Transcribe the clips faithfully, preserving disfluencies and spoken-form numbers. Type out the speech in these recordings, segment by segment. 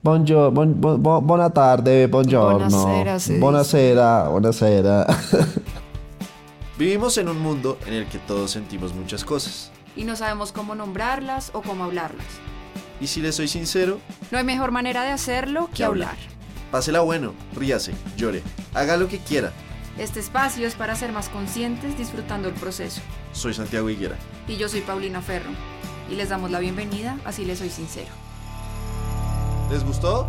Buongiorno, buon, buon- buon- buona tarde, buongiorno. Buonasera, se dice. Buonasera, buonasera. Vivimos en un mundo en el que todos sentimos muchas cosas. Y no sabemos cómo nombrarlas o cómo hablarlas. Y si les soy sincero, No hay mejor manera de hacerlo que ¿Qué hablar? hablar. pásela bueno, ríase, llore, haga lo que quiera. Este espacio es para ser más conscientes disfrutando el proceso. Soy Santiago Higuera. Y yo soy Paulina Ferro. Y les damos la bienvenida, así les soy sincero. ¿Les gustó?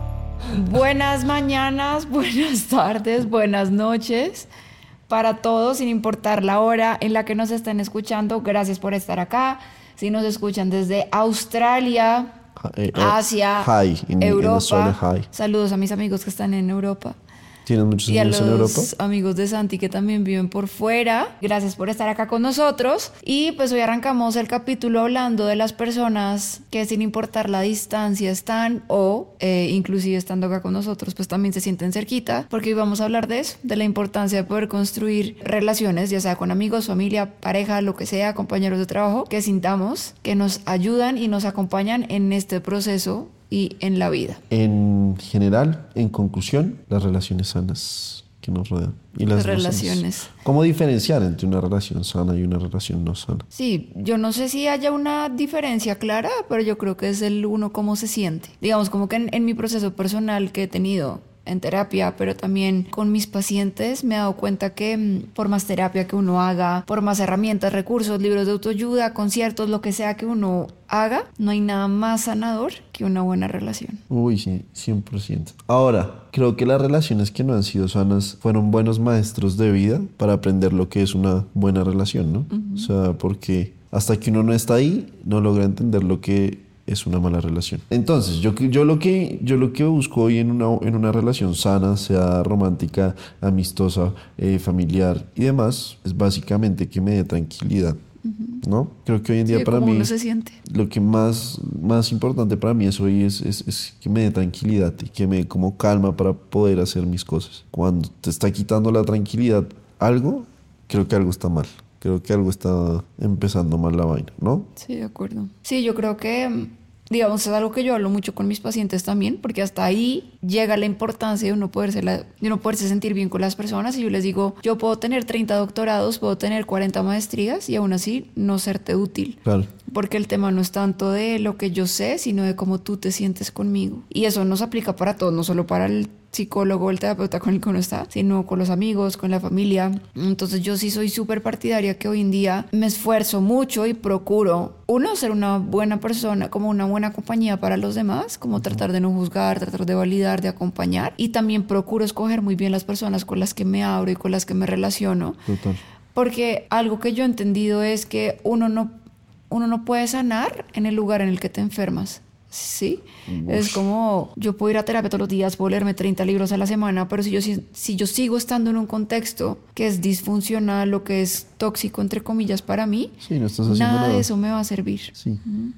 Buenas mañanas, buenas tardes, buenas noches. Para todos, sin importar la hora en la que nos estén escuchando, gracias por estar acá. Si nos escuchan desde Australia, Eh, eh, Asia, hi, en- en Europa. Australia, hi. Saludos a mis amigos que están en Europa. ¿Tienen muchos Y a amigos los en Europa? amigos de Santi que también viven por fuera. Gracias por estar acá con nosotros. Y pues hoy arrancamos el capítulo hablando de las personas que sin importar la distancia están o eh, inclusive estando acá con nosotros pues también se sienten cerquita. Porque hoy vamos a hablar de eso, de la importancia de poder construir relaciones, ya sea con amigos, familia, pareja, lo que sea, compañeros de trabajo, que sintamos que nos ayudan y nos acompañan en este proceso y en la vida. En general, en conclusión, las relaciones sanas que nos rodean. Y las Las no sanas. relaciones. ¿Cómo diferenciar entre una relación sana y una relación no sana? Sí, yo no sé si haya una diferencia clara, pero yo creo que es el uno cómo se siente. Digamos, como que en, en mi proceso personal que he tenido en terapia, pero también con mis pacientes, me he dado cuenta que mm, por más terapia que uno haga, por más herramientas, recursos, libros de autoayuda, conciertos, lo que sea que uno haga, no hay nada más sanador que una buena relación. Uy, sí, cien por ciento. Ahora, creo que las relaciones que no han sido sanas fueron buenos maestros de vida para aprender lo que es una buena relación, ¿no? O sea, porque hasta que uno no está ahí, no logra entender lo que es una mala relación. Entonces, yo, yo, lo, que, yo lo que busco hoy en una, en una relación sana, sea romántica, amistosa, eh, familiar y demás, es básicamente que me dé tranquilidad, ¿no? Creo que hoy en día Sí, para cómo mí uno se siente. lo que más, más importante para mí es hoy es, es, es que me dé tranquilidad y que me dé como calma para poder hacer mis cosas. Cuando te está quitando la tranquilidad algo, creo que algo está mal. Creo que algo está empezando mal la vaina, ¿no? Sí, de acuerdo. Sí, yo creo que, mm, digamos, es algo que yo hablo mucho con mis pacientes también, porque hasta ahí llega la importancia de uno poderse, la- de uno poderse sentir bien con las personas. Y yo les digo, yo puedo tener treinta doctorados, puedo tener cuarenta maestrías y aún así no serte útil. Claro. Porque el tema no es tanto de lo que yo sé, sino de cómo tú te sientes conmigo. Y eso nos aplica para todos, no solo para el psicólogo, el terapeuta con el que uno está, sino con los amigos, con la familia. Entonces yo sí soy súper partidaria que hoy en día me esfuerzo mucho y procuro, uno, ser una buena persona, como una buena compañía para los demás, como tratar de no juzgar, tratar de validar, de acompañar. Y también procuro escoger muy bien las personas con las que me abro y con las que me relaciono. Total. Porque algo que yo he entendido es que uno no, uno no puede sanar en el lugar en el que te enfermas. Sí, es como yo puedo ir a terapia todos los días, puedo leerme treinta libros a la semana, pero si yo, si, si yo sigo estando en un contexto que es disfuncional o que es tóxico, entre comillas, para mí, Sí, no estás haciendo nada nada. de eso me va a servir. Sí.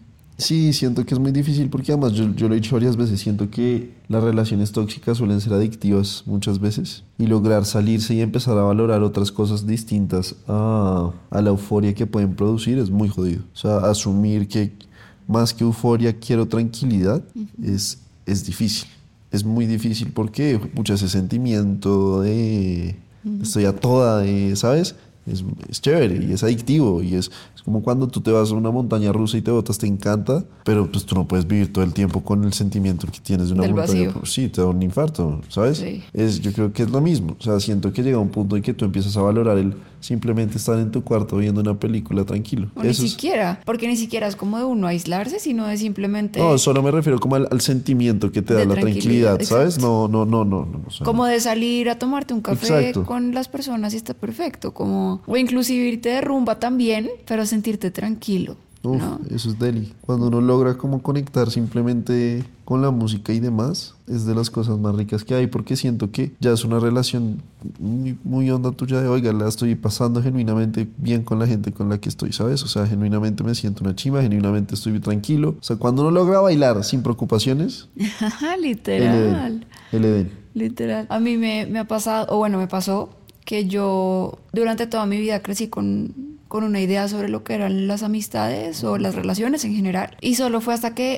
Sí, siento que es muy difícil porque además yo, yo lo he dicho varias veces, siento que las relaciones tóxicas suelen ser adictivas muchas veces y lograr salirse y empezar a valorar otras cosas distintas a, a la euforia que pueden producir es muy jodido. O sea, asumir que más que euforia quiero tranquilidad es, es difícil. Es muy difícil porque mucho ese sentimiento de estoy a toda, de, ¿sabes? Es, es chévere y es adictivo y es, es como cuando tú te vas a una montaña rusa y te botas, te encanta, pero pues tú no puedes vivir todo el tiempo con el sentimiento que tienes de una Del montaña. vacío. Sí, te da un infarto, ¿sabes? Sí. Es, yo creo que es lo mismo. O sea, siento que llega un punto en que tú empiezas a valorar el simplemente estar en tu cuarto viendo una película tranquilo. O ni Eso es- siquiera, porque ni siquiera es como de uno aislarse, sino de simplemente no, solo me refiero como al, al sentimiento que te da De la tranquilidad, tranquilidad, ¿sabes? exacto. No, no, no, no, no. O sea, como de salir a tomarte un café Exacto. con las personas y está perfecto, como o inclusive irte de rumba también, pero sentirte tranquilo, uf, ¿no? eso es deli. Cuando uno logra como conectar simplemente con la música y demás, es de las cosas más ricas que hay, porque siento que ya es una relación muy, muy honda tuya de, oiga, la estoy pasando genuinamente bien con la gente con la que estoy, ¿sabes? O sea, genuinamente me siento una chima, genuinamente estoy tranquilo. O sea, cuando uno logra bailar sin preocupaciones, Ajá, el literal. Edén. El Edén. Literal. A mí me, me ha pasado, o bueno, me pasó que yo durante toda mi vida crecí con, con una idea sobre lo que eran las amistades o las relaciones en general. Y solo fue hasta que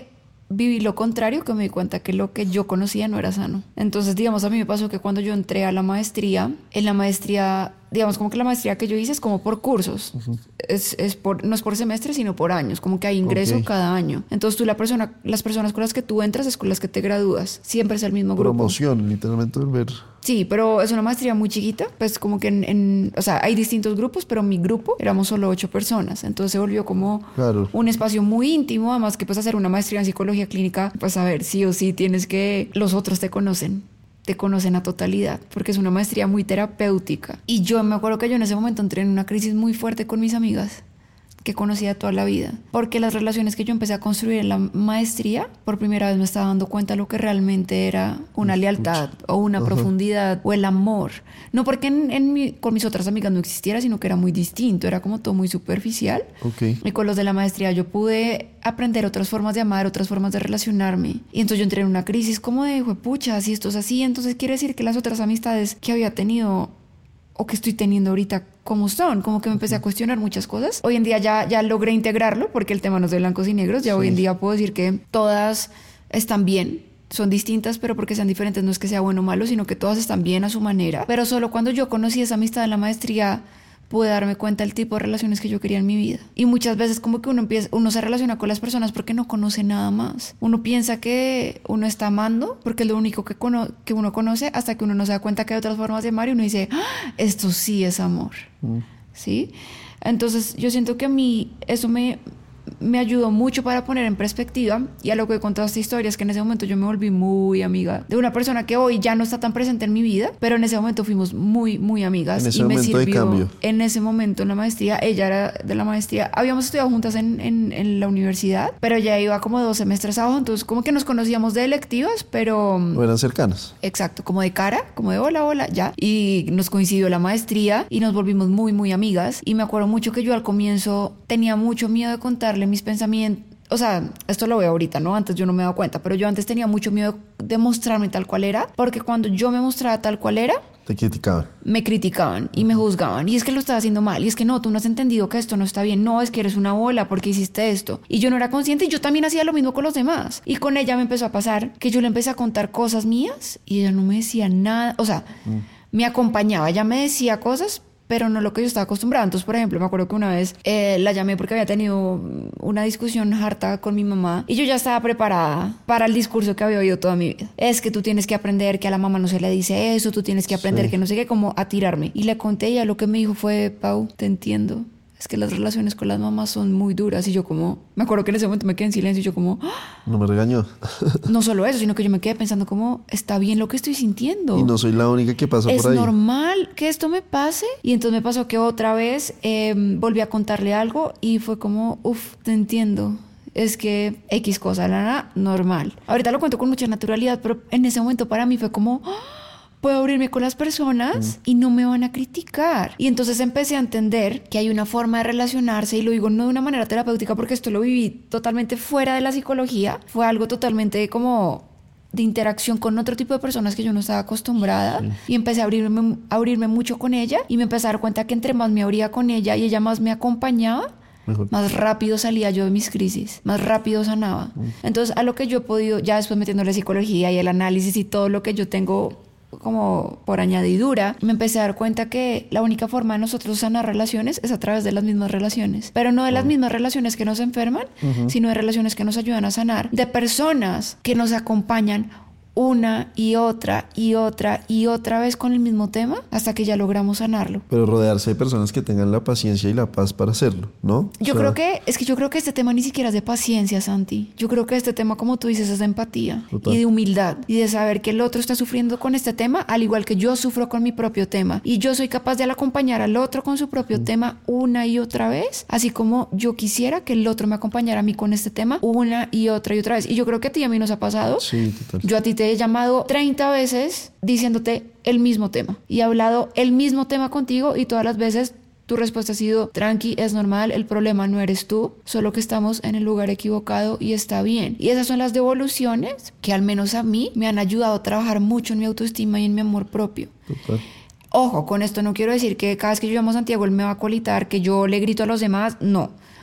viví lo contrario, que me di cuenta que lo que yo conocía no era sano. Entonces, digamos, a mí me pasó que cuando yo entré a la maestría, en la maestría, digamos, como que la maestría que yo hice es como por cursos. Uh-huh. Es, es por, no es por semestre, sino por años, como que hay ingreso okay. cada año. Entonces, tú, la persona, las personas con las que tú entras es con las que te gradúas. Siempre es el mismo grupo. Promoción, literalmente, volver. Sí, pero es una maestría muy chiquita, pues como que en, en, o sea, hay distintos grupos, pero mi grupo éramos solo ocho personas, entonces se volvió como claro. un espacio muy íntimo, además que pues hacer una maestría en psicología clínica, pues a ver, sí o sí tienes que, los otros te conocen, te conocen a totalidad, porque es una maestría muy terapéutica. Y yo me acuerdo que yo en ese momento entré en una crisis muy fuerte con mis amigas, que conocía toda la vida, porque las relaciones que yo empecé a construir en la maestría, por primera vez me estaba dando cuenta de lo que realmente era una lealtad o una Ajá. profundidad o el amor. No porque en, en mi, con mis otras amigas no existiera, sino que era muy distinto, era como todo muy superficial. Okay. Y con los de la maestría yo pude aprender otras formas de amar, otras formas de relacionarme. Y entonces yo entré en una crisis como de, pucha, si esto es así, entonces quiere decir que las otras amistades que había tenido o que estoy teniendo ahorita, ¿cómo son? Como que me empecé a cuestionar muchas cosas. Hoy en día ya, ya logré integrarlo, porque el tema no es de blancos y negros. Ya sí. hoy en día puedo decir que todas están bien, son distintas, pero porque sean diferentes no es que sea bueno o malo, sino que todas están bien a su manera. Pero solo cuando yo conocí esa amistad en la maestría pude darme cuenta del tipo de relaciones que yo quería en mi vida. Y muchas veces como que uno empieza, uno se relaciona con las personas porque no conoce nada más. Uno piensa que uno está amando porque es lo único que, cono- que uno conoce, hasta que uno no se da cuenta que hay otras formas de amar y uno dice, ¡ah! Esto sí es amor. Mm. ¿Sí? Entonces yo siento que a mí eso me... me ayudó mucho para poner en perspectiva, y a lo que he contado esta historia es que en ese momento yo me volví muy amiga de una persona que hoy ya no está tan presente en mi vida, pero en ese momento fuimos muy, muy amigas. En ese y momento me sirvió de cambio. En ese momento en la maestría, ella era de la maestría, habíamos estudiado juntas en, en, en la universidad, pero ella iba como dos semestres abajo, entonces como que nos conocíamos de electivas, pero... no eran cercanas. Exacto, como de cara, como de hola, hola, ya. Y nos coincidió la maestría y nos volvimos muy, muy amigas. Y me acuerdo mucho que yo al comienzo tenía mucho miedo de contarle mis pensamientos. O sea, esto lo veo ahorita, ¿no? Antes yo no me daba cuenta, pero yo antes tenía mucho miedo de mostrarme tal cual era, porque cuando yo me mostraba tal cual era, te criticaban. Me criticaban y me juzgaban. Y es que lo estaba haciendo mal. Y es que no, tú no has entendido que esto no está bien. No, es que eres una bola porque hiciste esto. Y yo no era consciente y yo también hacía lo mismo con los demás. Y con ella me empezó a pasar que yo le empecé a contar cosas mías y ella no me decía nada. O sea, mm. me acompañaba. Ella me decía cosas, pero no lo que yo estaba acostumbrada. Entonces, por ejemplo, me acuerdo que una vez eh, la llamé porque había tenido una discusión harta con mi mamá y yo ya estaba preparada para el discurso que había oído toda mi vida. Es que tú tienes que aprender que a la mamá no se le dice eso, tú tienes que aprender sí. que no sé qué, como a tirarme. Y le conté y ella lo que me dijo fue, Pau, te entiendo. Es que las relaciones con las mamás son muy duras. Y yo como, me acuerdo que en ese momento me quedé en silencio y yo como... ¡ah! No me regañó. No solo eso, sino que yo me quedé pensando como, está bien lo que estoy sintiendo. Y no soy la única que pasa es por ahí. Es normal que esto me pase. Y entonces me pasó que otra vez eh, volví a contarle algo y fue como, uff, te entiendo. Es que X cosa, la nada, normal. Ahorita lo cuento con mucha naturalidad, pero en ese momento para mí fue como... ¡ah! Puedo abrirme con las personas mm. y no me van a criticar. Y entonces empecé a entender que hay una forma de relacionarse, y lo digo no de una manera terapéutica porque esto lo viví totalmente fuera de la psicología. Fue algo totalmente como de interacción con otro tipo de personas que yo no estaba acostumbrada. Sí. Y empecé a abrirme, a abrirme mucho con ella y me empecé a dar cuenta que entre más me abría con ella y ella más me acompañaba, mejor. Más rápido salía yo de mis crisis, más rápido sanaba. Mm. Entonces a lo que yo he podido, ya después metiéndole psicología y el análisis y todo lo que yo tengo como por añadidura, me empecé a dar cuenta que la única forma de nosotros sanar relaciones es a través de las mismas relaciones, pero no de las mismas relaciones que nos enferman, uh-huh. sino de relaciones que nos ayudan a sanar, de personas que nos acompañan una y otra y otra y otra vez con el mismo tema hasta que ya logramos sanarlo. Pero rodearse de personas que tengan la paciencia y la paz para hacerlo, ¿no? Yo o sea, creo que, es que yo creo que este tema ni siquiera es de paciencia, Santi. Yo creo que este tema, como tú dices, es de empatía total. Y de humildad y de saber que el otro está sufriendo con este tema al igual que yo sufro con mi propio tema, y yo soy capaz de acompañar al otro con su propio mm. tema una y otra vez, así como yo quisiera que el otro me acompañara a mí con este tema una y otra y otra vez. Y yo creo que a ti y a mí nos ha pasado. Sí, total. Yo a ti te he llamado treinta veces diciéndote el mismo tema y he hablado el mismo tema contigo, y todas las veces tu respuesta ha sido tranqui, es normal, el problema no eres tú, solo que estamos en el lugar equivocado y está bien. Y esas son las devoluciones que al menos a mí me han ayudado a trabajar mucho en mi autoestima y en mi amor propio. Total. Ojo, con esto no quiero decir que cada vez que yo llamo a Santiago él me va a colitar, que yo le grito a los demás, no.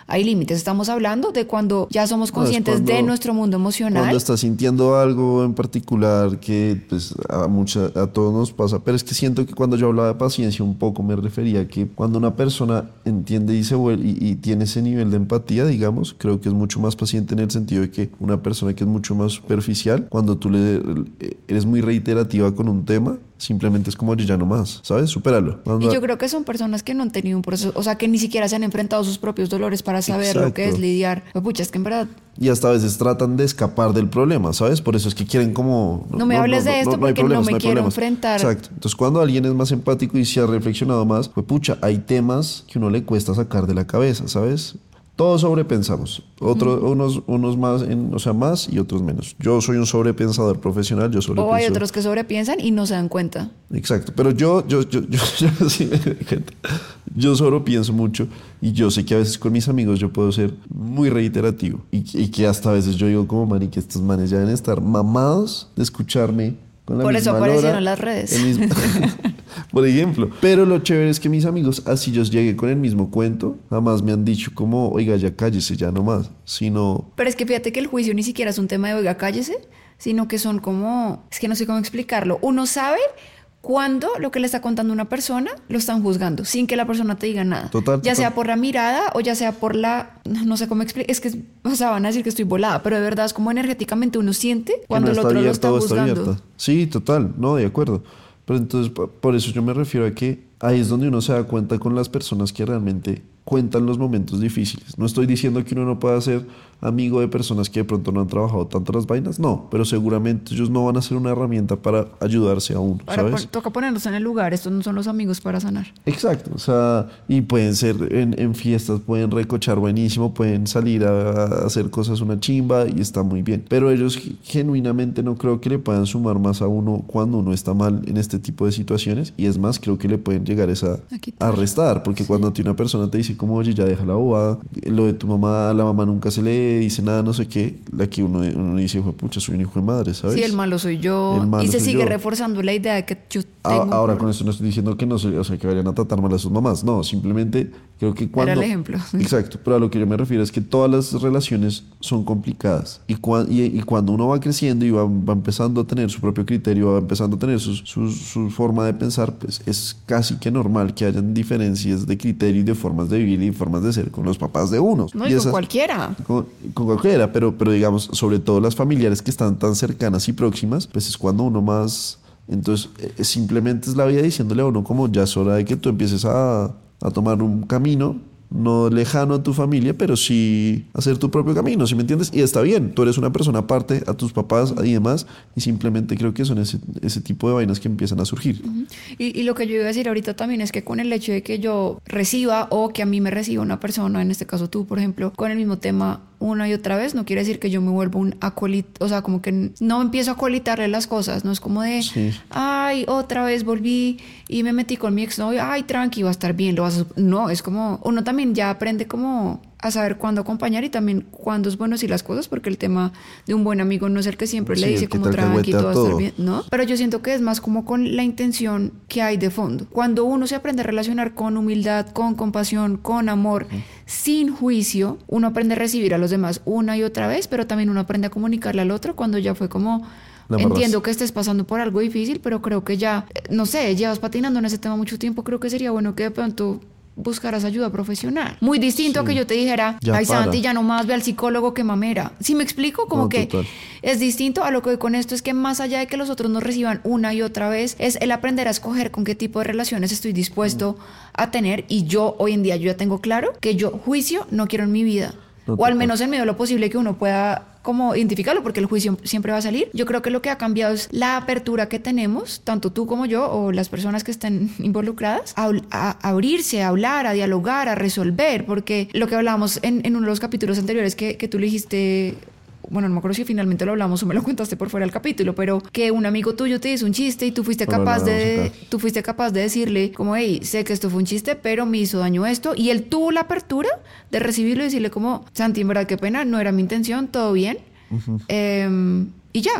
hay límites. Estamos hablando de cuando ya somos conscientes no, cuando, de nuestro mundo emocional. Cuando estás sintiendo algo en particular que pues, a, mucha, a todos nos pasa, pero es que siento que cuando yo hablaba de paciencia un poco me refería a que cuando una persona entiende y, se vuelve, y, y tiene ese nivel de empatía, digamos, creo que es mucho más paciente en el sentido de que una persona que es mucho más superficial, cuando tú le eres muy reiterativa con un tema, simplemente es como, oye, ya no más, ¿sabes? Supéralo. Y yo creo que son personas que no han tenido un proceso, o sea, que ni siquiera se han enfrentado a sus propios dolores para saber Exacto. lo que es lidiar. Pues, pucha, es que en verdad... Y hasta a veces tratan de escapar del problema, ¿sabes? Por eso es que quieren como... No, no me no, hables no, de esto no, no porque problemas, no me no quiero problemas. enfrentar. Exacto. Entonces, cuando alguien es más empático y se ha reflexionado más, pues, pucha, hay temas que uno le cuesta sacar de la cabeza, ¿sabes? Todos sobrepensamos, otros, mm. unos, unos más, en, o sea, más y otros menos. Yo soy un sobrepensador profesional, yo sobrepienso. O hay otros que sobrepiensan y no se dan cuenta. Exacto, pero yo, yo, yo, yo, yo, yo, sí, yo sobrepienso mucho y yo sé que a veces con mis amigos yo puedo ser muy reiterativo y, y que hasta a veces yo digo como, man, y que estos manes ya deben estar mamados de escucharme con la Por misma eso aparecieron lora, las redes. el mismo... Por ejemplo, pero lo chévere es que mis amigos, así yo llegué con el mismo cuento, jamás me han dicho como, oiga, ya cállese, ya no más, sino... Pero es que fíjate que el juicio ni siquiera es un tema de, oiga, cállese, sino que son como, es que no sé cómo explicarlo, uno sabe cuando lo que le está contando una persona lo están juzgando, sin que la persona te diga nada. Total, ya total. sea por la mirada o ya sea por la, no sé cómo explicar, es que, o sea, van a decir que estoy volada, pero de verdad es como energéticamente uno siente cuando no el otro abierta, lo está juzgando. Está sí, total, no, de acuerdo. Pero entonces, por eso yo me refiero a que ahí es donde uno se da cuenta con las personas que realmente cuentan los momentos difíciles. No estoy diciendo que uno no pueda ser amigo de personas que de pronto no han trabajado tanto las vainas, no, pero seguramente ellos no van a ser una herramienta para ayudarse a uno, para ¿sabes? Por, toca ponerlos en el lugar, estos no son los amigos para sanar. Exacto, o sea, y pueden ser en, en fiestas, pueden recochar buenísimo, pueden salir a, a hacer cosas una chimba y está muy bien, pero ellos genuinamente no creo que le puedan sumar más a uno cuando uno está mal en este tipo de situaciones, y es más, creo que le pueden llegar esa, a restar, porque sí. Cuando a ti una persona te dice como, oye, ya deja la bobada, lo de tu mamá, a la mamá nunca se le dice nada, no sé qué, la que uno, uno dice, pucha, soy un hijo de madre, ¿sabes? Sí, el malo soy yo, y se sigue yo. reforzando la idea de que yo tengo... A, ahora con esto no estoy diciendo que no se, o sea, que vayan a tratar mal a sus mamás, no, simplemente creo que cuando... Era el ejemplo. Exacto, pero a lo que yo me refiero es que todas las relaciones son complicadas, y, cua, y, y cuando uno va creciendo y va, va empezando a tener su propio criterio, va empezando a tener su, su, su forma de pensar, pues es casi que normal que hayan diferencias de criterio y de formas de vivir y formas de ser con los papás de uno. No, y, y con esas, cualquiera. Con, con cualquiera, pero, pero digamos, sobre todo las familiares que están tan cercanas y próximas, pues es cuando uno más... Entonces, eh, simplemente es la vida diciéndole a uno como ya es hora de que tú empieces a, a tomar un camino no lejano a tu familia, pero sí hacer tu propio camino, ¿sí me entiendes? Y está bien, tú eres una persona aparte a tus papás y demás, y simplemente creo que son ese, ese tipo de vainas que empiezan a surgir. Uh-huh. Y, y lo que yo iba a decir ahorita también es que con el hecho de que yo reciba o que a mí me reciba una persona, en este caso tú, por ejemplo, con el mismo tema una y otra vez, no quiere decir que yo me vuelva un acolito, o sea, como que no empiezo a acolitarle las cosas, no es como de, sí. ay, otra vez volví y me metí con mi exnovio, ay, tranqui, va a estar bien, lo vas a... No, es como, uno también ya aprende como a saber cuándo acompañar y también cuándo es bueno decir las cosas, porque el tema de un buen amigo no es el que siempre sí, le dice como tranqui, todo va a estar bien, ¿no? Pero yo siento que es más como con la intención que hay de fondo. Cuando uno se aprende a relacionar con humildad, con compasión, con amor, uh-huh. sin juicio, uno aprende a recibir a los demás una y otra vez, pero también uno aprende a comunicarle al otro cuando ya fue como... Entiendo que estés pasando por algo difícil, pero creo que ya, no sé, llevas patinando en ese tema mucho tiempo, creo que sería bueno que de pronto buscaras ayuda profesional. Muy distinto sí. a que yo te dijera, ya ay para. Santi, ya nomás ve al psicólogo, que mamera. ¿Sí me explico? Como no, que total. Es distinto a lo que voy con esto, es que más allá de que los otros nos reciban una y otra vez, es el aprender a escoger con qué tipo de relaciones estoy dispuesto mm. a tener, y yo hoy en día yo ya tengo claro que yo juicio no quiero en mi vida. No, o al menos en medio de lo posible que uno pueda como identificarlo, porque el juicio siempre va a salir. Yo creo que lo que ha cambiado es la apertura que tenemos, tanto tú como yo o las personas que estén involucradas, a, a abrirse, a hablar, a dialogar, a resolver, porque lo que hablábamos en, en uno de los capítulos anteriores que, que tú le dijiste... Bueno, no me acuerdo si finalmente lo hablamos o me lo contaste por fuera del capítulo, pero que un amigo tuyo te hizo un chiste y tú fuiste capaz no, no, no, de tú fuiste capaz de decirle como, hey, sé que esto fue un chiste, pero me hizo daño esto, y él tuvo la apertura de recibirlo y decirle como, Santi, en verdad, qué pena, no era mi intención, todo bien, uh-huh. eh, y ya.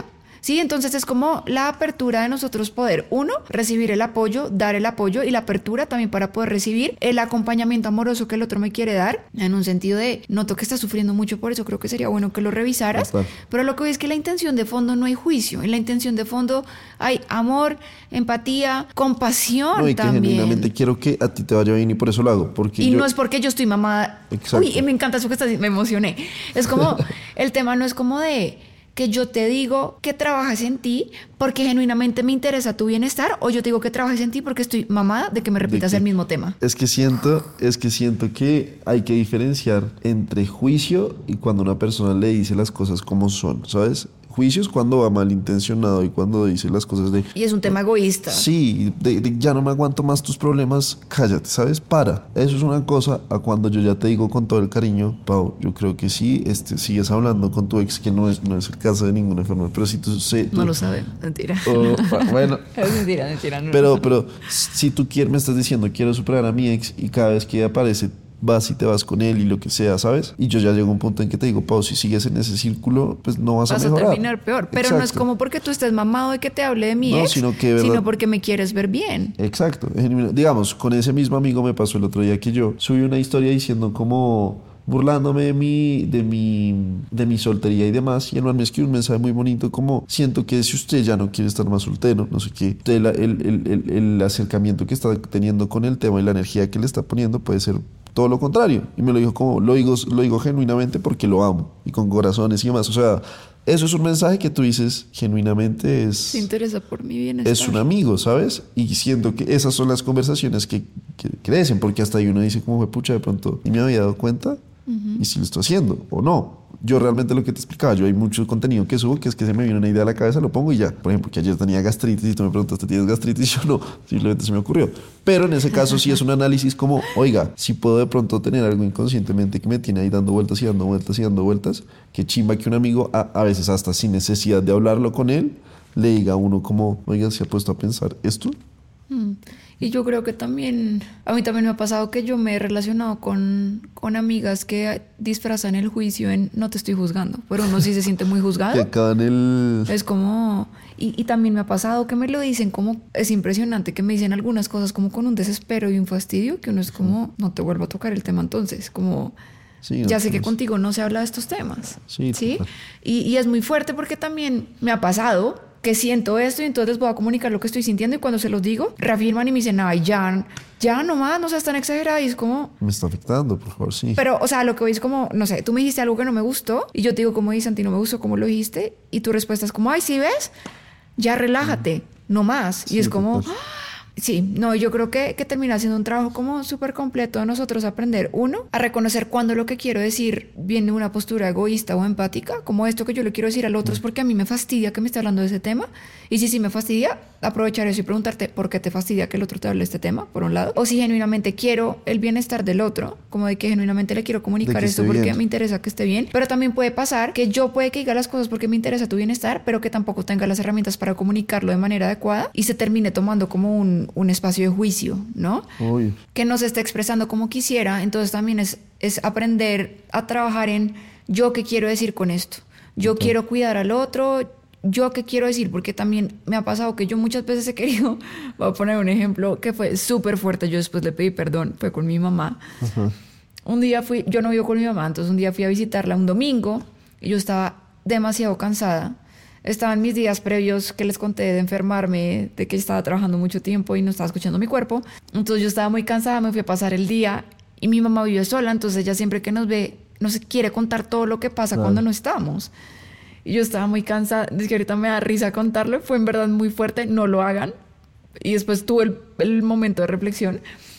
Sí, entonces es como la apertura de nosotros poder, uno, recibir el apoyo, dar el apoyo y la apertura también para poder recibir el acompañamiento amoroso que el otro me quiere dar, en un sentido de, noto que estás sufriendo mucho por eso, creo que sería bueno que lo revisaras, Total. pero lo que veo es que la intención de fondo no hay juicio, en la intención de fondo hay amor, empatía, compasión No, y que también. genuinamente quiero que a ti te vaya bien y por eso lo hago. Porque Y yo- no es porque yo estoy mamada. Exacto. Uy, me encanta eso que estás diciendo, me emocioné. Es como, el tema no es como de que yo te digo que trabajes en ti porque genuinamente me interesa tu bienestar, o yo te digo que trabajes en ti porque estoy mamada de que me repitas que- el mismo tema. Es que siento, es que siento que hay que diferenciar entre juicio y cuando una persona le dice las cosas como son, ¿sabes? Juicio es cuando va malintencionado y cuando dice las cosas de... Y es un tema egoísta. Sí, de, de, ya no me aguanto más tus problemas, cállate, ¿sabes? Para. Eso es una cosa a cuando yo ya te digo con todo el cariño, Pau, yo creo que sí, este, sigues hablando con tu ex, que no es, no es el caso de ninguna enfermedad, pero si tú... sé- tú- No lo sabe, mentira. Oh, bueno, Es mentira, mentira. No, pero, no. pero si tú quieres, me estás diciendo, quiero superar a mi ex y cada vez que aparece vas y te vas con él y lo que sea, ¿sabes? Y yo ya llego a un punto en que te digo, Pau, si sigues en ese círculo, pues no vas, Vas a a mejorar. terminar peor. Pero no es Exacto. como porque tú estés mamado de que te hable de mi No, ex, sino que, ¿verdad? sino porque me quieres ver bien. Exacto. genuino. Digamos, con ese mismo amigo me pasó el otro día que yo subí una historia diciendo como burlándome de mi, de mi, de mi soltería y demás, y el man me escribió un mensaje muy bonito como, siento que si usted ya no quiere estar más soltero, no sé qué, el, el, el, el, el acercamiento que está teniendo con el tema y la energía que le está poniendo puede ser todo lo contrario. Y me lo dijo como, lo digo, lo digo genuinamente porque lo amo, y con corazones y demás. O sea, eso es un mensaje que tú dices genuinamente es... Se interesa por mi bienestar. Es un amigo, ¿sabes? Y siento que esas son las conversaciones que, que crecen, porque hasta ahí uno dice como fue pucha de pronto y me había dado cuenta y si lo estoy haciendo o no. Yo realmente lo que te explicaba, yo hay mucho contenido que subo que es que se me viene una idea a la cabeza, lo pongo y ya. Por ejemplo, que ayer tenía gastritis y tú me preguntaste, ¿tienes gastritis? Yo no, simplemente se me ocurrió. Pero en ese caso sí es un análisis como, oiga, si puedo de pronto tener algo inconscientemente que me tiene ahí dando vueltas y dando vueltas y dando vueltas, qué chimba que un amigo, a, a veces hasta sin necesidad de hablarlo con él, le diga a uno como, oiga, ¿se ha puesto a pensar esto? Mm. Y yo creo que también, a mí también me ha pasado que yo me he relacionado con, con amigas que disfrazan el juicio en no te estoy juzgando, pero uno sí se siente muy Que juzgado. acaban el... Es como, y, y también me ha pasado que me lo dicen como, es impresionante que me dicen algunas cosas como con un desespero y un fastidio, que uno es como, no te vuelvo a tocar el tema entonces, como... Sí, ya no, sé que pues, contigo no se habla de estos temas. Sí, ¿Sí? total. Y, y es muy fuerte porque también me ha pasado que siento esto y entonces voy a comunicar lo que estoy sintiendo y cuando se los digo, reafirman y me dicen, ay, ya, ya nomás, no seas tan exagerada. Y es como... Me está afectando, por favor, sí. Pero, o sea, lo que voy es como, no sé, tú me dijiste algo que no me gustó y yo te digo, como dices, Santi, no me gustó cómo lo dijiste y tu respuesta es como, ay, ¿sí ves? Ya relájate, no más. Y Sí, es como... total. Sí, no, yo creo que, que termina siendo un trabajo como súper completo de nosotros aprender, uno, a reconocer cuando lo que quiero decir viene de una postura egoísta o empática, como esto que yo le quiero decir al otro es porque a mí me fastidia que me esté hablando de ese tema, y si sí me fastidia, aprovechar eso y preguntarte por qué te fastidia que el otro te hable de este tema, por un lado, o si genuinamente quiero el bienestar del otro, como de que genuinamente le quiero De comunicar que esto esté porque bien. me interesa que esté bien, pero también puede pasar que yo puede que diga las cosas porque me interesa tu bienestar, pero que tampoco tenga las herramientas para comunicarlo de manera adecuada y se termine tomando como un, un espacio de juicio, ¿no? Uy, Que no se esté expresando como quisiera, entonces también es, es aprender a trabajar en yo qué quiero decir con esto, yo Ok. quiero cuidar al otro, yo qué quiero decir, porque también me ha pasado que yo muchas veces he querido, voy a poner un ejemplo que fue súper fuerte, yo después le pedí perdón, fue con mi mamá. ajá. Un día fui, yo no vivo con mi mamá, entonces un día fui a visitarla un domingo y yo estaba demasiado cansada. Estaban mis días previos que les conté de enfermarme, de que estaba trabajando mucho tiempo y no estaba escuchando mi cuerpo. Entonces yo estaba muy cansada, me fui a pasar el día y mi mamá vive sola, entonces ella siempre que nos ve nos quiere contar todo lo que pasa Claro. cuando no estamos. Y yo estaba muy cansada, es que ahorita me da risa contarlo, fue en verdad muy fuerte, no lo hagan. Y después tuve el, el momento de reflexión.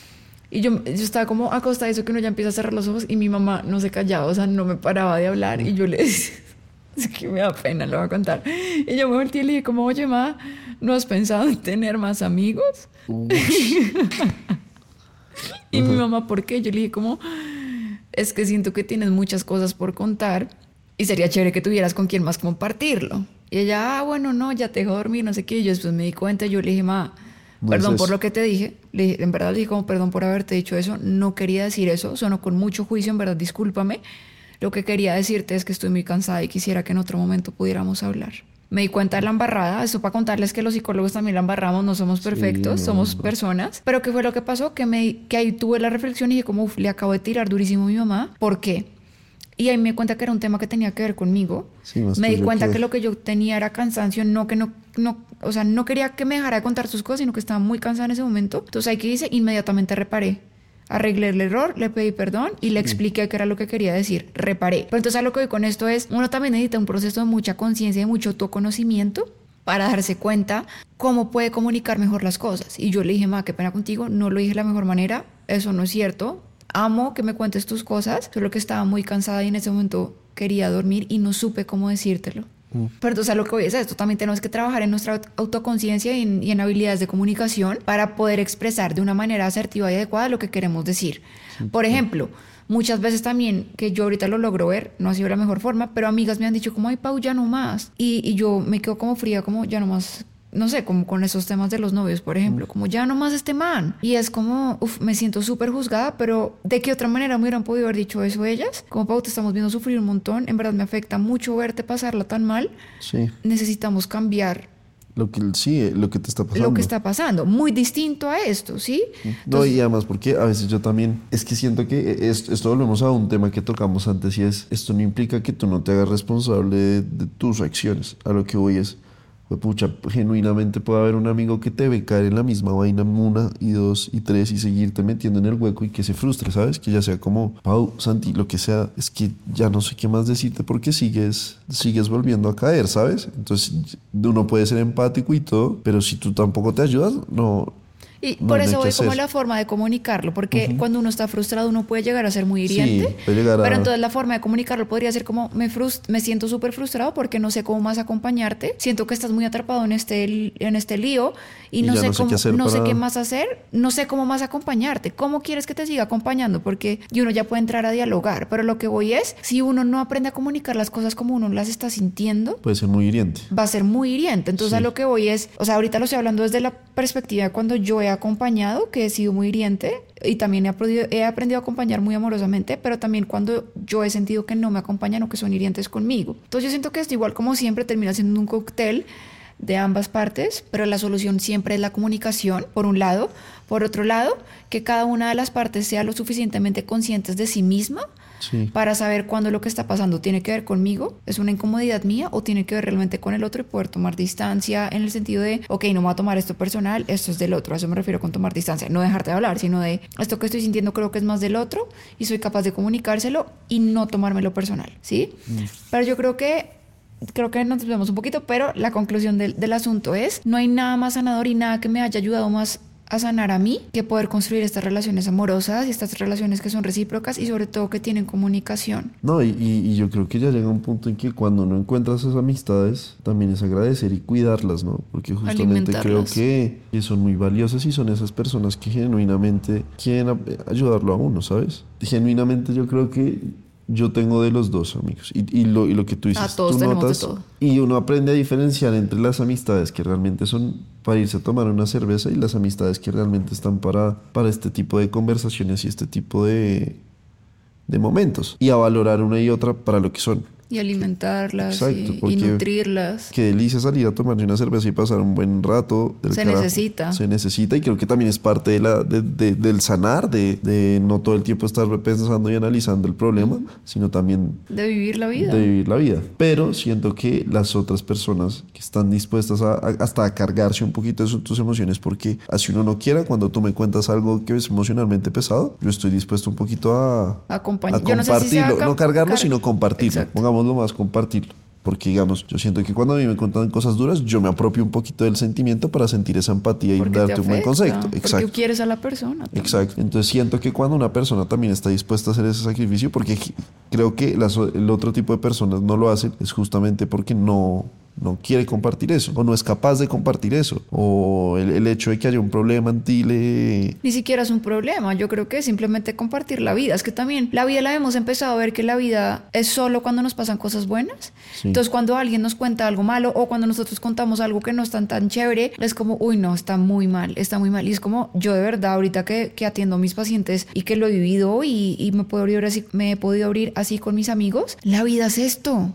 Y yo, yo estaba como acostada, eso que uno ya empieza a cerrar los ojos y mi mamá no se callaba, o sea, no me paraba de hablar. Y yo le decía, es que me da pena, lo voy a contar. Y yo me volteé y le dije como, oye, ma, ¿no has pensado en tener más amigos? Uy, Y mi mamá, ¿por qué? Yo le dije como, es que siento que tienes muchas cosas por contar y sería chévere que tuvieras con quien más compartirlo. Y ella, ah, bueno, no, ya te dejo dormir, no sé qué. Y yo después me di cuenta, yo le dije, ma, No perdón es por eso. lo que te dije. Le dije, en verdad le dije como, perdón por haberte dicho eso. No quería decir eso, sonó con mucho juicio, en verdad, discúlpame. Lo que quería decirte es que estoy muy cansada y quisiera que en otro momento pudiéramos hablar. me di cuenta de la embarrada. Eso para contarles que los psicólogos también la embarramos, no somos perfectos, Sí, no, somos no. personas. Pero ¿qué fue lo que pasó? Que, me, que ahí tuve la reflexión y dije como, uf, le acabo de tirar durísimo a mi mamá. ¿Por qué? Y ahí me di cuenta que era un tema que tenía que ver conmigo. Sí, más Me di tuyo cuenta que- que lo que yo tenía era cansancio, no que no, no, o sea, no quería que me dejara de contar sus cosas, sino que estaba muy cansada en ese momento. Entonces ahí que hice, inmediatamente reparé. Arreglé el error, le pedí perdón y le expliqué qué era lo que quería decir. Reparé. Pero entonces a lo que voy con esto es, uno también necesita un proceso de mucha conciencia y mucho autoconocimiento para darse cuenta cómo puede comunicar mejor las cosas. Y yo le dije, ma, qué pena contigo, no lo dije de la mejor manera, eso no es cierto. Amo que me cuentes tus cosas, solo que estaba muy cansada y en ese momento quería dormir y no supe cómo decírtelo. Pero entonces a lo que voy es esto, también tenemos que trabajar en nuestra autoconciencia y en, y en habilidades de comunicación para poder expresar de una manera asertiva y adecuada lo que queremos decir. Por ejemplo, muchas veces también, que yo ahorita lo logro ver, no ha sido la mejor forma, pero amigas me han dicho como, ay Pau, ya no más. Y, y yo me quedo como fría, como ya no más. No sé, como con esos temas de los novios, por ejemplo, como ya no más este man. Y es como, uff, me siento súper juzgada, pero ¿de qué otra manera me hubieran podido haber dicho eso ellas? Como, Pau, te estamos viendo sufrir un montón, en verdad me afecta mucho verte pasarla tan mal. Sí, Necesitamos cambiar lo que, sí, eh, lo que te está pasando. lo que está pasando, muy distinto a esto, ¿sí? No, Entonces, y además porque a veces yo también, es que siento que esto, esto volvemos a un tema que tocamos antes y es, esto no implica que tú no te hagas responsable de, de tus acciones. A lo que voy es, pues pucha, genuinamente puede haber un amigo que te ve caer en la misma vaina una y dos y tres y seguirte metiendo en el hueco y que se frustre, ¿sabes? Que ya sea como, Pau, Santi, lo que sea, es que ya no sé qué más decirte porque sigues, sigues volviendo a caer, ¿sabes? Entonces uno puede ser empático y todo, pero si tú tampoco te ayudas, no... y no por hay eso nada que voy como hacer. la forma de comunicarlo, porque cuando uno está frustrado uno puede llegar a ser muy hiriente, Sí, puede llegar a- pero entonces la forma de comunicarlo podría ser como me, frust me siento súper frustrado porque no sé cómo más acompañarte, siento que estás muy atrapado en este, en este lío y, Y no, ya sé no sé cómo, qué hacer no sé para- qué más hacer, no sé cómo más acompañarte, cómo quieres que te siga acompañando, porque y uno ya puede entrar a dialogar, pero lo que voy es, si uno no aprende a comunicar las cosas como uno las está sintiendo, Puede ser muy hiriente. va a ser muy hiriente. Entonces Sí. a lo que voy es, o sea, ahorita lo estoy hablando desde la perspectiva de cuando yo he acompañado, que he sido muy hiriente y también he aprendido, he aprendido a acompañar muy amorosamente, pero también cuando yo he sentido que no me acompañan o que son hirientes conmigo. Entonces yo siento que esto igual como siempre termina siendo un cóctel de ambas partes, pero la solución siempre es la comunicación, por un lado. Por otro lado, que cada una de las partes sea lo suficientemente conscientes de sí misma Sí. para saber cuándo lo que está pasando tiene que ver conmigo, es una incomodidad mía o tiene que ver realmente con el otro y poder tomar distancia en el sentido de, ok, no me voy a tomar esto personal, esto es del otro, a eso me refiero con tomar distancia, no dejarte de hablar, sino de esto que estoy sintiendo creo que es más del otro y soy capaz de comunicárselo y no tomármelo personal, ¿sí? Mm. Pero yo creo que creo que nos desviamos un poquito, pero la conclusión del, del asunto es, no hay nada más sanador y nada que me haya ayudado más a sanar a mí que poder construir estas relaciones amorosas y estas relaciones que son recíprocas y sobre todo que tienen comunicación. No, y, y, y yo creo que ya llega un punto en que cuando no encuentras esas amistades, también es agradecer y cuidarlas, ¿no? Porque justamente creo que, que son muy valiosas y son esas personas que genuinamente quieren a- ayudarlo a uno, ¿sabes? Genuinamente yo creo que yo tengo de los dos, amigos. Y, y, lo, y lo que tú dices, a todos tú tenemos notas de todo. y uno aprende a diferenciar entre las amistades que realmente son para irse a tomar una cerveza y las amistades que realmente están para, para este tipo de conversaciones y este tipo de, de momentos. Y a valorar una y otra para lo que son. Y alimentarlas. Exacto, y, porque y nutrirlas. Qué delicia salir a tomarse una cerveza y pasar un buen rato. Del Se carajo. necesita. Se necesita y creo que también es parte de la, de, de, del sanar, de, de no todo el tiempo estar pensando y analizando el problema, sino también de vivir la vida. De vivir la vida. Pero siento que las otras personas que están dispuestas a, a, hasta a cargarse un poquito de tus emociones, porque así uno no quiera, cuando tú me cuentas algo que es emocionalmente pesado, yo estoy dispuesto un poquito a, Acompañar. a compartirlo. No, sé si sea no cargarlo, car sino compartirlo. Exacto. Pongámoslo más, compartirlo. Porque, digamos, yo siento que cuando a mí me cuentan cosas duras, yo me apropio un poquito del sentimiento para sentir esa empatía y porque darte un buen concepto. Porque Exacto. quieres a la persona. También. Exacto. Entonces siento que cuando una persona también está dispuesta a hacer ese sacrificio, porque creo que las, el otro tipo de personas no lo hacen, es justamente porque no... no quiere compartir eso, o no es capaz de compartir eso, o el, el hecho de que haya un problema en ti le... Ni siquiera es un problema, yo creo que es simplemente compartir la vida. Es que también la vida la hemos empezado a ver que la vida es solo cuando nos pasan cosas buenas. Sí. Entonces cuando alguien nos cuenta algo malo o cuando nosotros contamos algo que no es tan tan chévere, es como, uy no, está muy mal, está muy mal. Y es como, yo de verdad ahorita que, que atiendo a mis pacientes y que lo he vivido y, y me, puedo abrir así, me he podido abrir así con mis amigos, la vida es esto.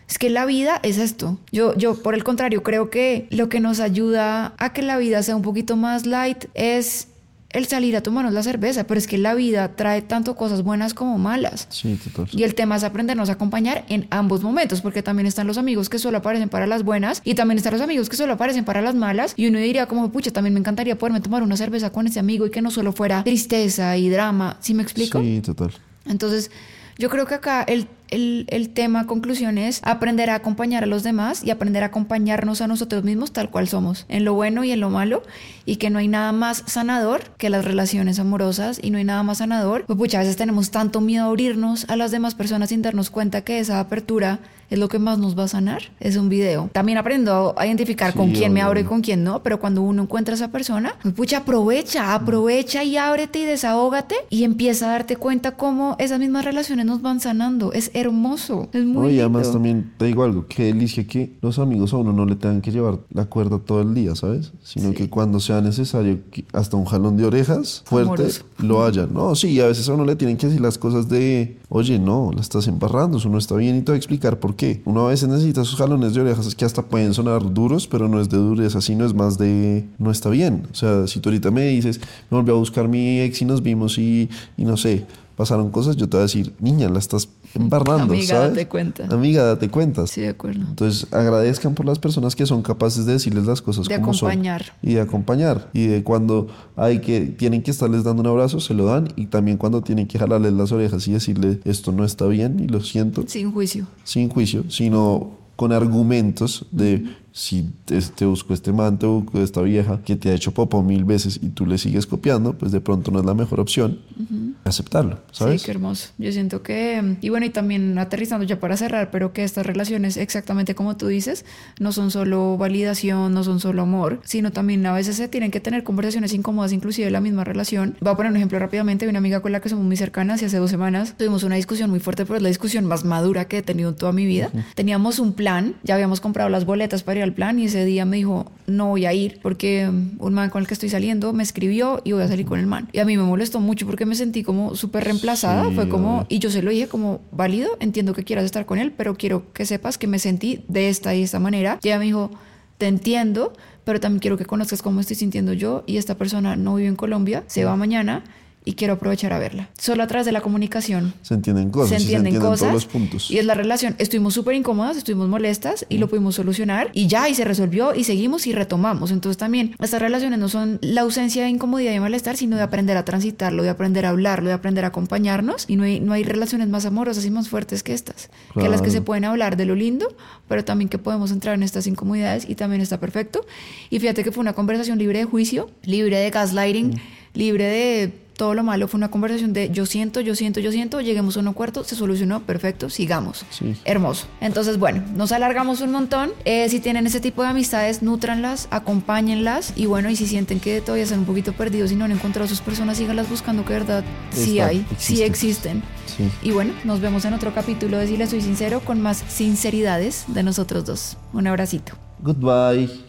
Es que la vida es esto. Yo, yo, por el contrario, creo que lo que nos ayuda a que la vida sea un poquito más light es el salir a tomarnos la cerveza, pero es que la vida trae tanto cosas buenas como malas. Sí, total. Y el tema es aprendernos a acompañar en ambos momentos, porque también están los amigos que solo aparecen para las buenas y también están los amigos que solo aparecen para las malas. Y uno diría como, pucha, también me encantaría poderme tomar una cerveza con ese amigo y que no solo fuera tristeza y drama. ¿Sí me explico? Sí, total. Entonces, yo creo que acá el El, el tema, conclusión, es aprender a acompañar a los demás y aprender a acompañarnos a nosotros mismos tal cual somos, en lo bueno y en lo malo, y que no hay nada más sanador que las relaciones amorosas y no hay nada más sanador. Pues muchas veces tenemos tanto miedo a abrirnos a las demás personas sin darnos cuenta que esa apertura es lo que más nos va a sanar. Es un video. También aprendo a identificar Sí, con quién me obvio. abro y con quién no, pero cuando uno encuentra a esa persona, pues pucha, aprovecha, aprovecha y ábrete y desahógate y empieza a darte cuenta cómo esas mismas relaciones nos van sanando. Es hermoso, es muy No, y además lindo. también te digo algo, qué delicia que los amigos a uno no le tengan que llevar la cuerda todo el día, ¿sabes? Sino Sí. que cuando sea necesario, que hasta un jalón de orejas fuerte, Amoroso. lo haya. No, sí, y a veces a uno le tienen que decir las cosas de, oye, no, la estás embarrando, eso no está bien, y te voy a explicar por qué. Uno a veces necesita esos jalones de orejas que hasta pueden sonar duros, pero no es de dureza, sino es más de, no está bien. O sea, si tú ahorita me dices, me volví a buscar mi ex y nos vimos y, y no sé, pasaron cosas, yo te voy a decir, niña, la estás embarrando, Amiga, ¿sabes? date cuenta. Amiga, date cuenta. Sí, de acuerdo. Entonces, agradezcan por las personas que son capaces de decirles las cosas De como acompañar. son. Y de acompañar. Y de cuando hay que, tienen que estarles dando un abrazo, se lo dan. Y también cuando tienen que jalarles las orejas y decirle, esto no está bien y lo siento, Sin juicio. sin juicio, sino con argumentos de si te, te busco este man, te busco esta vieja que te ha hecho popo mil veces y tú le sigues copiando, pues de pronto no es la mejor opción. Aceptarlo, ¿sabes? Sí, qué hermoso. Yo siento que, y bueno, y también aterrizando ya para cerrar, pero que estas relaciones, exactamente como tú dices, no son solo validación, no son solo amor, sino también a veces se tienen que tener conversaciones incómodas, inclusive en la misma relación. Voy a poner un ejemplo rápidamente de una amiga con la que somos muy cercanas y hace dos semanas tuvimos una discusión muy fuerte, pero es la discusión más madura que he tenido en toda mi vida. Uh-huh. Teníamos un plan, ya habíamos comprado las boletas para ir al plan y ese día me dijo, no voy a ir porque un man con el que estoy saliendo me escribió y voy a salir con el man. Y a mí me molestó mucho porque me sentí como súper reemplazada, sí, fue como, y yo se lo dije como, válido, entiendo que quieras estar con él, pero quiero que sepas que me sentí de esta y esta manera. Y ella me dijo, te entiendo, pero también quiero que conozcas cómo estoy sintiendo yo y esta persona no vive en Colombia, se va mañana y quiero aprovechar a verla. Solo a través de la comunicación se entienden cosas, se entienden, se entienden cosas todos los puntos. Y es la relación. Estuvimos súper incómodas, estuvimos molestas y mm. lo pudimos solucionar y ya, y se resolvió y seguimos y retomamos. Entonces también estas relaciones no son la ausencia de incomodidad y malestar, sino de aprender a transitarlo, de aprender a hablarlo, de aprender a acompañarnos. Y no hay, no hay relaciones más amorosas y más fuertes que estas, claro. Que las que se pueden hablar de lo lindo, pero también que podemos entrar en estas incomodidades y también está perfecto. Y fíjate que fue una conversación libre de juicio, libre de gaslighting, mm. libre de todo lo malo. Fue una conversación de yo siento, yo siento, yo siento, lleguemos a un acuerdo, se solucionó, perfecto, sigamos. Sí. Hermoso. Entonces, bueno, nos alargamos un montón. Eh, si tienen ese tipo de amistades, nútranlas, acompáñenlas y bueno, y si sienten que todavía están un poquito perdidos y no han encontrado a sus personas, síganlas buscando, que de verdad sí hay, existen. sí existen. Sí. Y bueno, nos vemos en otro capítulo de Si les soy sincero con más sinceridades de nosotros dos. Un abracito. Goodbye.